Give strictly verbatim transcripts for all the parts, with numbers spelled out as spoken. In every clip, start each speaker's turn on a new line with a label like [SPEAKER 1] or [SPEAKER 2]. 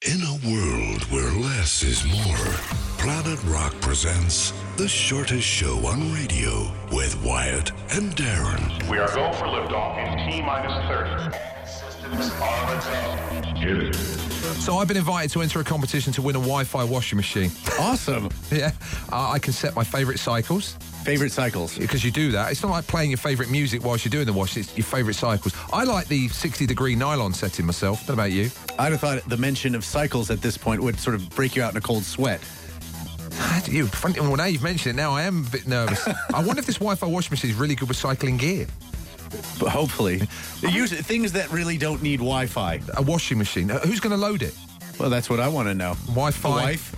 [SPEAKER 1] In a world where less is more, Planet Rock presents the shortest show on radio with Wyatt and Darren.
[SPEAKER 2] We are go for liftoff in T minus thirty. Systems are go. Get it.
[SPEAKER 3] So I've been invited to enter a competition to win a Wi-Fi washing machine.
[SPEAKER 4] Awesome.
[SPEAKER 3] Yeah. Uh, I can set my favourite cycles.
[SPEAKER 4] Favorite cycles.
[SPEAKER 3] Because you do that. It's not like playing your favourite music whilst you're doing the wash. It's your favourite cycles. I like the sixty degree nylon setting myself. What about you?
[SPEAKER 4] I'd have thought the mention of cycles at this point would sort of break you out in a cold sweat.
[SPEAKER 3] You, well, now you've mentioned it, now I am a bit nervous. I wonder if this Wi-Fi washing machine is really good with cycling gear.
[SPEAKER 4] But hopefully. Usually, things that really don't need Wi-Fi.
[SPEAKER 3] A washing machine. Uh, Who's going to load it?
[SPEAKER 4] Well, that's what I want to know.
[SPEAKER 3] Wi-Fi?
[SPEAKER 4] The wife?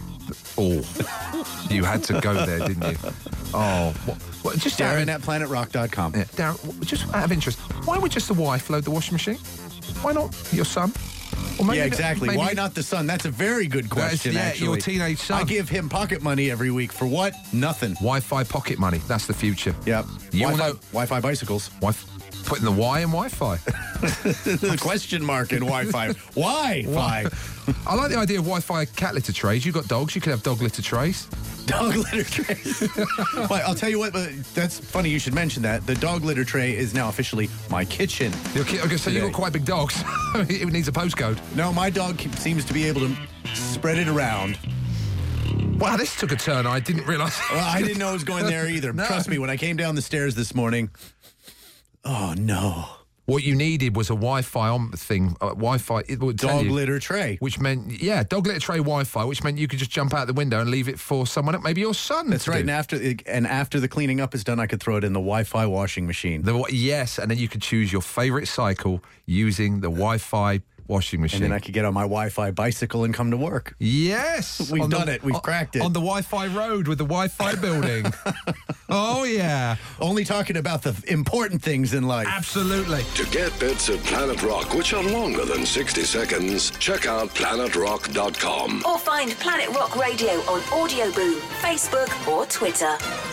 [SPEAKER 3] Oh. You had to go there, didn't you? Oh. What, what, just
[SPEAKER 4] Darren at planet rock dot com.
[SPEAKER 3] Yeah, Darren, just out of interest, why would just the wife load the washing machine? Why not your son? Or maybe
[SPEAKER 4] Yeah, exactly.
[SPEAKER 3] maybe-
[SPEAKER 4] Why not the son? That's a very good question,
[SPEAKER 3] yeah,
[SPEAKER 4] actually.
[SPEAKER 3] your teenage son.
[SPEAKER 4] I give him pocket money every week. For what? Nothing.
[SPEAKER 3] Wi-Fi pocket money. That's the future.
[SPEAKER 4] Yep.
[SPEAKER 3] You
[SPEAKER 4] Wi-Fi,
[SPEAKER 3] know-
[SPEAKER 4] Wi-Fi bicycles.
[SPEAKER 3] Wi- Putting the Y in Wi-Fi.
[SPEAKER 4] The question mark in Wi-Fi. Wi-Fi.
[SPEAKER 3] I like the idea of Wi-Fi cat litter trays. You've got dogs. You could have dog litter trays.
[SPEAKER 4] Dog litter tray. Well, I'll tell you what, but that's funny you should mention that. The dog litter tray is now officially my kitchen.
[SPEAKER 3] Your ki- okay, so you've got quite big dogs. It needs a postcode.
[SPEAKER 4] No, my dog seems to be able to spread it around.
[SPEAKER 3] Wow, this took a turn I didn't realise.
[SPEAKER 4] Well, I didn't know it was going there either.
[SPEAKER 3] No.
[SPEAKER 4] Trust me, when I came down the stairs this morning, oh no.
[SPEAKER 3] What you needed was a Wi-Fi on thing. Uh, Wi-Fi. It would tell
[SPEAKER 4] Dog
[SPEAKER 3] you,
[SPEAKER 4] litter tray.
[SPEAKER 3] Which meant, yeah, dog litter tray Wi-Fi, which meant you could just jump out the window and leave it for someone else, maybe your son.
[SPEAKER 4] That's
[SPEAKER 3] to
[SPEAKER 4] right.
[SPEAKER 3] do.
[SPEAKER 4] And after and after the cleaning up is done, I could throw it in the Wi-Fi washing machine.
[SPEAKER 3] The, yes, and then you could choose your favourite cycle using the Wi-Fi washing machine.
[SPEAKER 4] And then I could get on my Wi-Fi bicycle and come to work.
[SPEAKER 3] Yes!
[SPEAKER 4] We've
[SPEAKER 3] On
[SPEAKER 4] done
[SPEAKER 3] the-
[SPEAKER 4] it. We've
[SPEAKER 3] on-
[SPEAKER 4] cracked it.
[SPEAKER 3] On the Wi-Fi road with the Wi-Fi building. Oh, yeah.
[SPEAKER 4] Only talking about the important things in life.
[SPEAKER 3] Absolutely.
[SPEAKER 1] To get bits of Planet Rock, which are longer than sixty seconds, check out planet rock dot com.
[SPEAKER 5] Or find Planet Rock Radio on Audio Boom, Facebook or Twitter.